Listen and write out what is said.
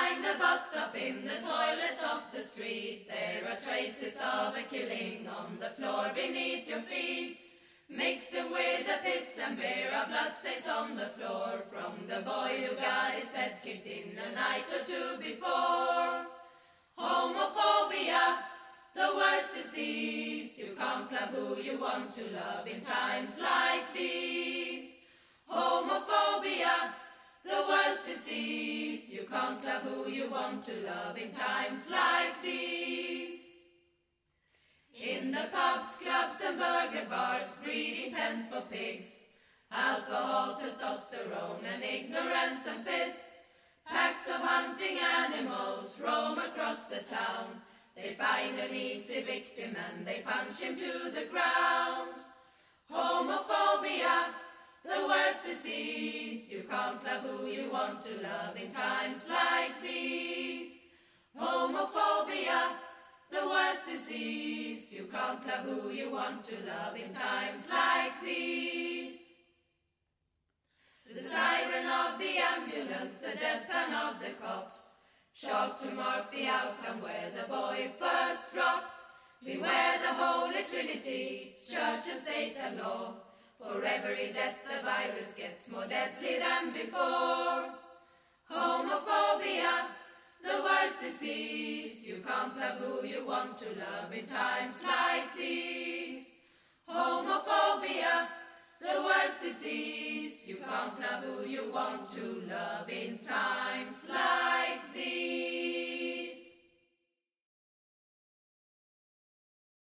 find a bus stop in the toilets of the street. There are traces of a killing on the floor beneath your feet. Mix them with the piss and beer, our blood stains on the floor from the boy who got his head kicked in a night or two before. Homophobia, the worst disease. You can't love who you want to love in times like these. Homophobia, the worst disease. You can't love who you want to love in times like these. In the pubs, clubs and burger bars, breeding pens for pigs, alcohol, testosterone and ignorance and fists. Packs of hunting animals roam across the town. They find an easy victim and they punch him to the ground. Homophobia, the worst disease. You can't love who you want to love in times like these. Homophobia, the worst disease. You can't love who you want to love in times like these. The siren of the ambulance, the deadpan of the cops, shocked to mark the outcome where the boy first dropped. Beware the Holy Trinity, church and state and law. For every death the virus gets more deadly than before. Homophobia, the worst disease. You can't love who you want to love in times like these. Homophobia, the worst disease. You can't love who you want to love in times like these.